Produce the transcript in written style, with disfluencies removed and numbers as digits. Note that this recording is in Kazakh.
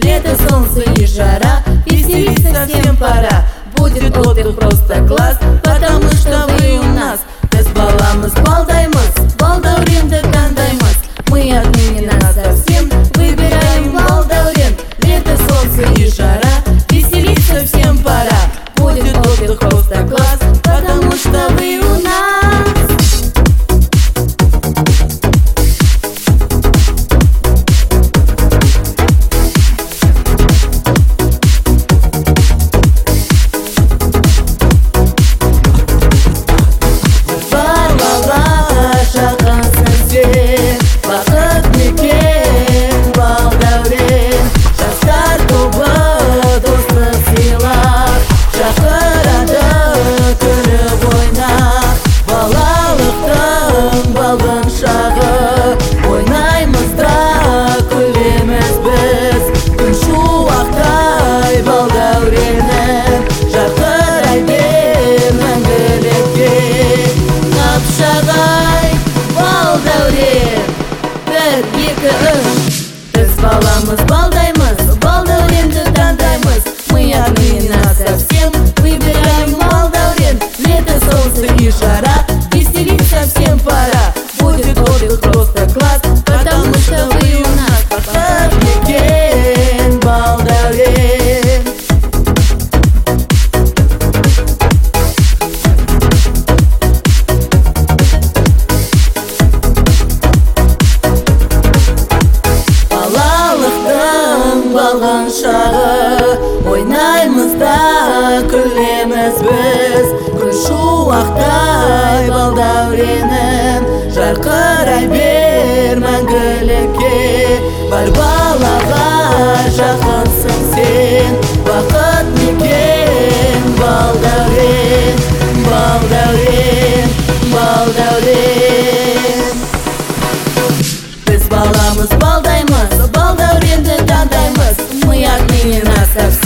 лето, солнце и жара, веселиться всем пора. Будет отдых просто класс, потому что вы у нас. Біз баламыз балдаймыз, балдәуренді таңдаймыз. Мы отныне насовсем выбираем балдәурен. Лето, солнце и жара, веселиться всем пора. Будет отдых просто класс, потому что вы у нас. Біз баламыз балдаймыз, балдәуренді таңдаймыз. Мы отныне насовсем выбираем балдәурен. Лето, солнце и жара, веселиться всем пора. Будет отдых просто класс, потому что вы у нас. Бақыт балдәурен. Балған шағы ойнаймыз да күлеміз біз. Күн шуақтай балдәуренім, жарқырай бер мәңгілікке. Бар балаға жақынсың сен, бақыт мекен балдәурен, балдәурен, балдәурен. Біз баламыз балдаймыз, балдәуренді таңдаймыз. Мы отныне насовсем